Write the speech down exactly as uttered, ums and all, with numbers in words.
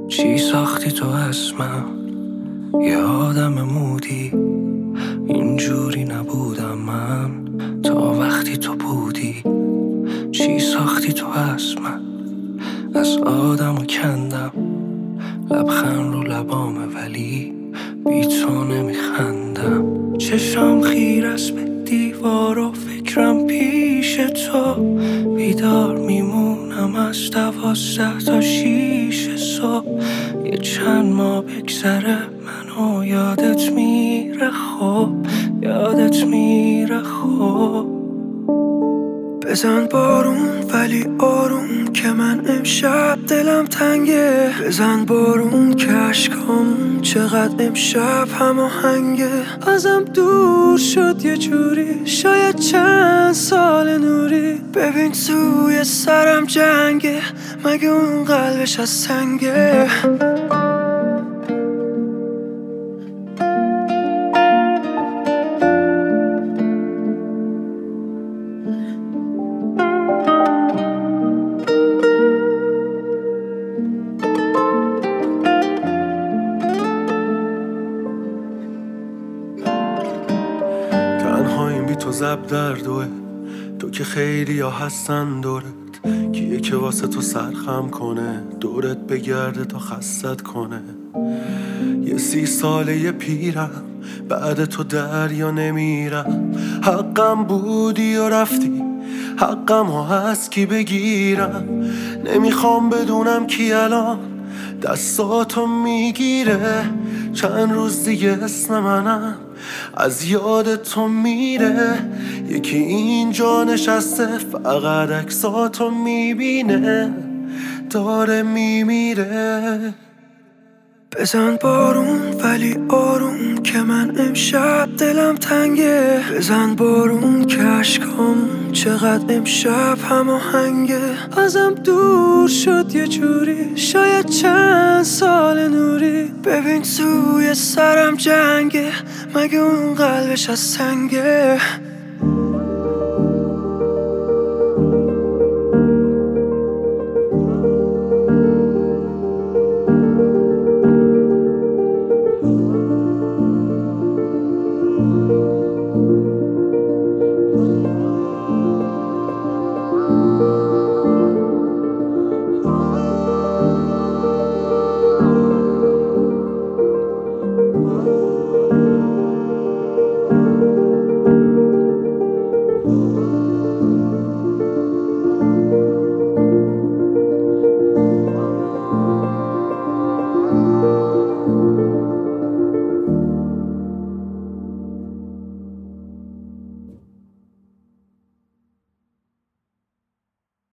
چی ساختی تو از من؟ یه آدم مودی، اینجوری نبودم من تا وقتی تو بودی. چی ساختی تو از من؟ از آدمو کندم، لبخند رو لبامه ولی بی تو نمیخندم. چشم خیر است به دیوار و فکرم پیش تو، بیدار میمونم از دوازده تا شیش صبح. یه چند ماه بگذره منو یادت میره، خب یادت میره خب. بزن بارون ولی آروم که من امشب دلم تنگه. بزن بارون که عشقام چقدر امشب هماهنگه. ازم دور شد یه جوری، شاید چند سال نوری. ببین توی سرم جنگه، مگه اون قلبش از سنگه؟ تنهاییم بی تو زب در دوه، تو که خیلی ها هستن دورت. کیه که واسه تو سرخم کنه، دورت بگرده تا خستت کنه. یه سی ساله یه پیرم، بعد تو دریا نمیرم. حقم بودی و رفتی، حقم ها هست کی بگیرم. نمیخوام بدونم کی الان دستاتو میگیره. چند روز دیگه اسم منم از یاد تو میره. یکی اینجا نشسته فقط عکساتو میبینه، داره میمیره. بزن بارون ولی آروم که من امشب دلم تنگه. بزن بارون که عشقام چقدر امشب هماهنگه. ازم دور شد یه جوری، شاید چند سال نوری. ببین توی سرم جنگه، مگه اون قلبش از سنگه؟